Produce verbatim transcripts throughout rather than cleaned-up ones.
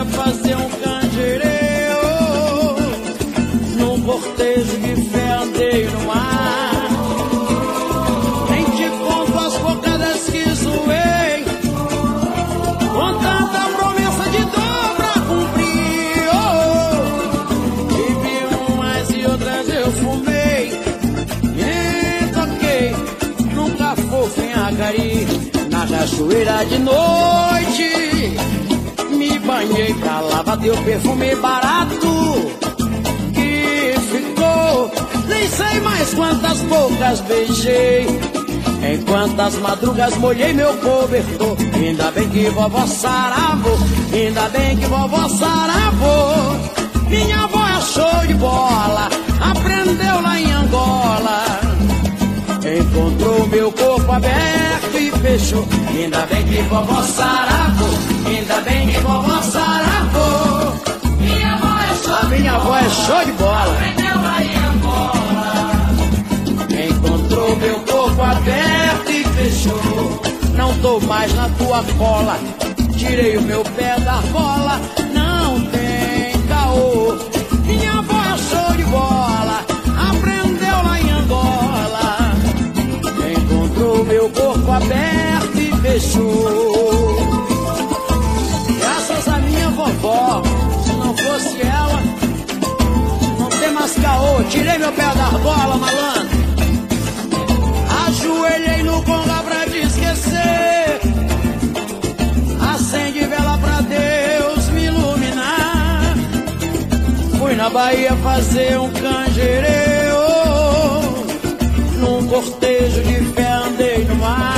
Bahia fazer um canjereio. Num cortejo de fé andei no mar. Nem te conto as bocadas que zoei, com tanta promessa de dor pra cumprir. Oh, bebi umas e outras eu fumei e toquei num cafofo em Acari. Na cachoeira de noite me banhei pra lavar teu perfume barato que ficou. Nem sei mais quantas bocas beijei, em quantas madrugas molhei meu cobertor. Ainda bem que vovó saravou, ainda bem que vovó saravou. Minha avó é show de bola, aprendeu lá em Angola. Encontrou meu corpo aberto e fechou. Ainda bem que vovó saravou, ainda bem que vovó saravou. Minha avó é show, minha avó é show de bola, aprendeu lá em Angola. Encontrou meu corpo aberto e fechou. Não tô mais na tua cola, tirei o meu pé da bola. Não tem caô. Minha avó é show de bola, aprendeu lá em Angola. Encontrou meu corpo aberto e fechou. Graças a minha vovó, se não fosse ela, não tem mais caô. Tirei meu pé da argola, malandro. Ajoelhei no conga pra te esquecer. Acende vela pra Deus me iluminar. Fui na Bahia fazer um canjereio. Num cortejo de fé andei no mar.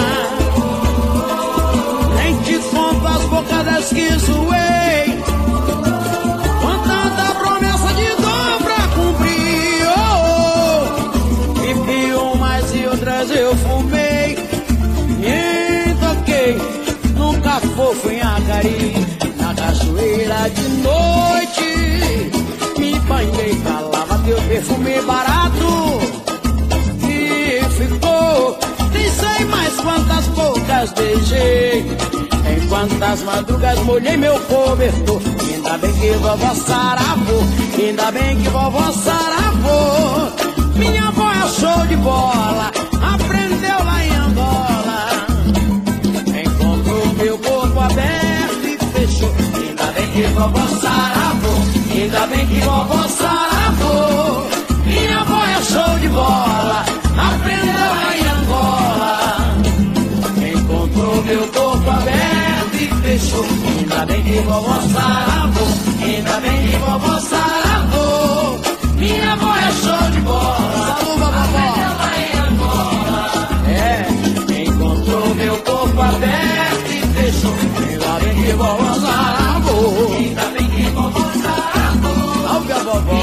Nem te conto as bocadas que zoei, com tanta promessa de dor pra cumprir. Oh, bebi umas e outras eu fumei e toquei num cafofo em Acari. Na cachoeira de noite me banhei pra lavar teu perfume barato que ficou. Nem sei mais quantas bocas beijei, em quantas madrugas molhei meu cobertor. Ainda bem que vovó saravou, ainda bem que vovó saravou. Minha avó é show de bola, aprendeu lá em Angola. Encontrou meu corpo aberto e fechou. Ainda bem que vovó saravou, ainda bem que vovó saravou. Minha avó é show de bola, aprendeu lá em Angola. Encontrou meu corpo aberto e fechou. Ainda bem que vovó saravou, ainda bem que vovó saravou. Minha avó é show de bola, saúva vovó, lá em Angola. É, encontrou meu corpo aberto e fechou. Ainda bem que vovó saravou, ainda bem que vovó saravou. Salve a vovó.